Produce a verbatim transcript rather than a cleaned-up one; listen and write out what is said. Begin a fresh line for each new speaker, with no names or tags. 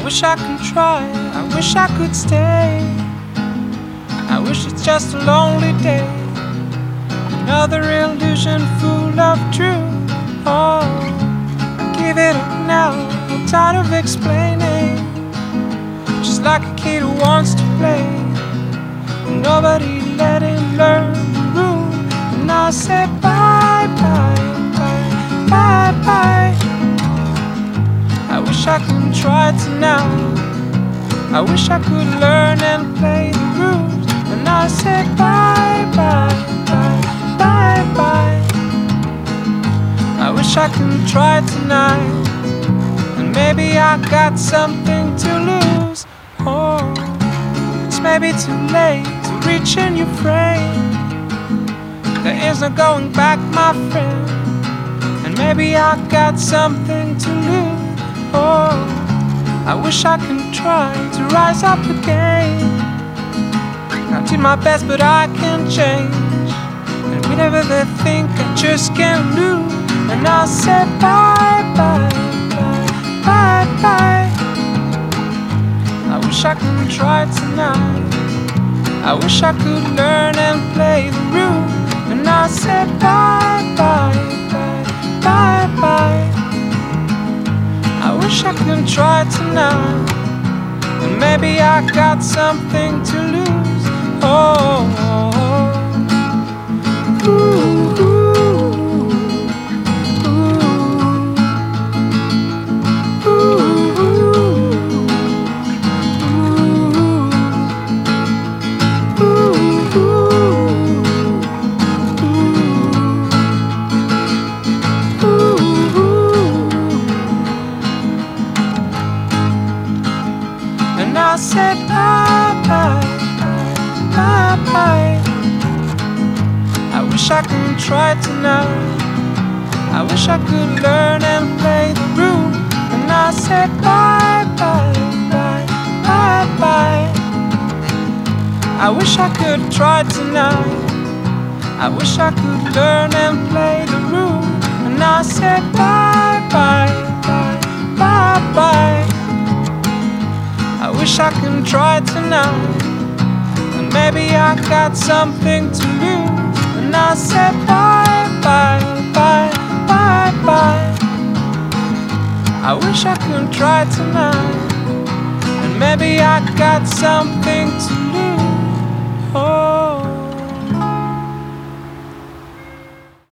wish I could try, I wish I could stay. I wish it's just a lonely day, another illusion full of truth. Oh, I give it up now, I'm tired of explaining. Just like a kid who wants to play, nobody let him learn the rule. And I say bye, bye, bye, bye, bye. I wish I could try tonight, I wish I could learn and play the rules. And I say bye, bye, bye, bye, bye. I wish I could try tonight, and maybe I got something to lose. Oh, it's maybe too late to reach in your frame. There is no going back, my friend, and maybe I got something to lose. Oh, I wish I could try to rise up again. I did my best, but I can't change. And whenever they think I just can't lose, and I'll say bye, bye, bye, bye, bye. I wish I could try tonight, I wish I could learn and play the rule. And I'll say bye, bye, bye, bye, bye. I wish I could try tonight, and maybe I got something to lose. Oh, oh, oh. Ooh, ooh, ooh, ooh, ooh, ooh, ooh, ooh. And I said bye, bye, bye, bye. I wish I could try tonight, I wish I could learn and play the rule. And I said bye, bye, bye, bye, bye. I wish I could try tonight, I wish I could learn and play the rule. And I said bye, bye, bye, bye, bye. I wish I could try tonight, and maybe I got something to lose. And I said bye, bye, bye, bye, bye. I wish I could try tonight, and maybe I got something